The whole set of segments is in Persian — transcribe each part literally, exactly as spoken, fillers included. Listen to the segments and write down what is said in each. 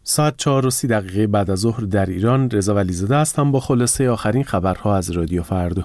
ساعت چهار و سی دقیقه بعد از ظهر در ایران. رضا ولیزاده هستم با خلاصه آخرین خبرها از رادیو فردا.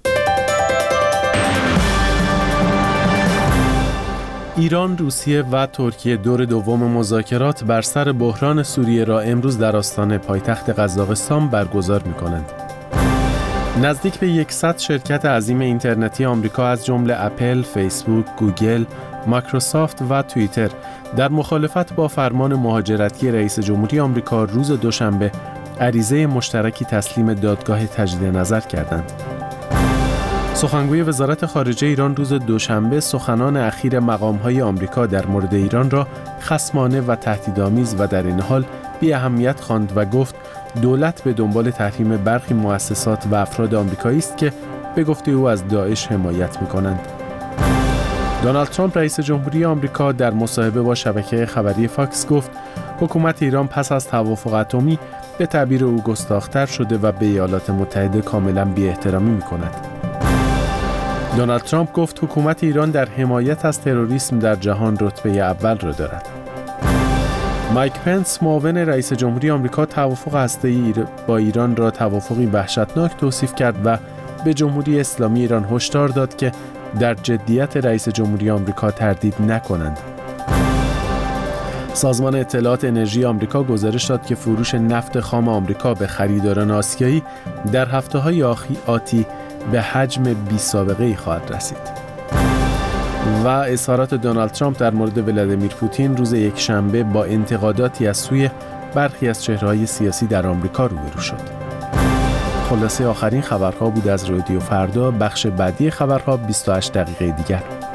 ایران، روسیه و ترکیه دور دوم مذاکرات بر سر بحران سوریه را امروز در آستان پایتخت قزاقستان برگزار می‌کنند. نزدیک به صد شرکت عظیم اینترنتی آمریکا از جمله اپل، فیسبوک، گوگل، مایکروسافت و توییتر در مخالفت با فرمان مهاجرتی رئیس جمهوری آمریکا روز دوشنبه عریضه مشترکی تسلیم دادگاه تجدید نظر کردند. سخنگوی وزارت خارجه ایران روز دوشنبه سخنان اخیر مقام‌های آمریکا در مورد ایران را خصمانه و تهدیدآمیز و در این حال بی اهمیت خواند و گفت دولت به دنبال تحریم برخی مؤسسات و افراد آمریکایی است که به گفته او از داعش حمایت می‌کنند. دونالد ترامپ رئیس جمهوری آمریکا در مصاحبه با شبکه خبری فاکس گفت حکومت ایران پس از توافق اتمی به تعبیر او گستاخ‌تر شده و به ایالات متحده کاملاً بی‌احترامی می‌کند. دونالد ترامپ گفت حکومت ایران در حمایت از تروریسم در جهان رتبه اول را دارد. مایک پنس معاون رئیس جمهوری آمریکا توافق هسته‌ای با ایران را توافقی وحشتناک توصیف کرد و به جمهوری اسلامی ایران هشدار داد که در جدیت رئیس جمهوری آمریکا تردید نکنند. سازمان اطلاعات انرژی آمریکا گزارش داد که فروش نفت خام آمریکا به خریداران آسیایی در هفته‌های آتی به حجم بی سابقه‌ای خواهد رسید. و اظهارات دونالد ترامپ در مورد ولادیمیر پوتین روز یکشنبه با انتقاداتی از سوی برخی از چهره‌های سیاسی در آمریکا روبرو شد. خلاصه آخرین خبرها بود از رادیو فردا. بخش بعدی خبرها بیست و هشت دقیقه دیگر.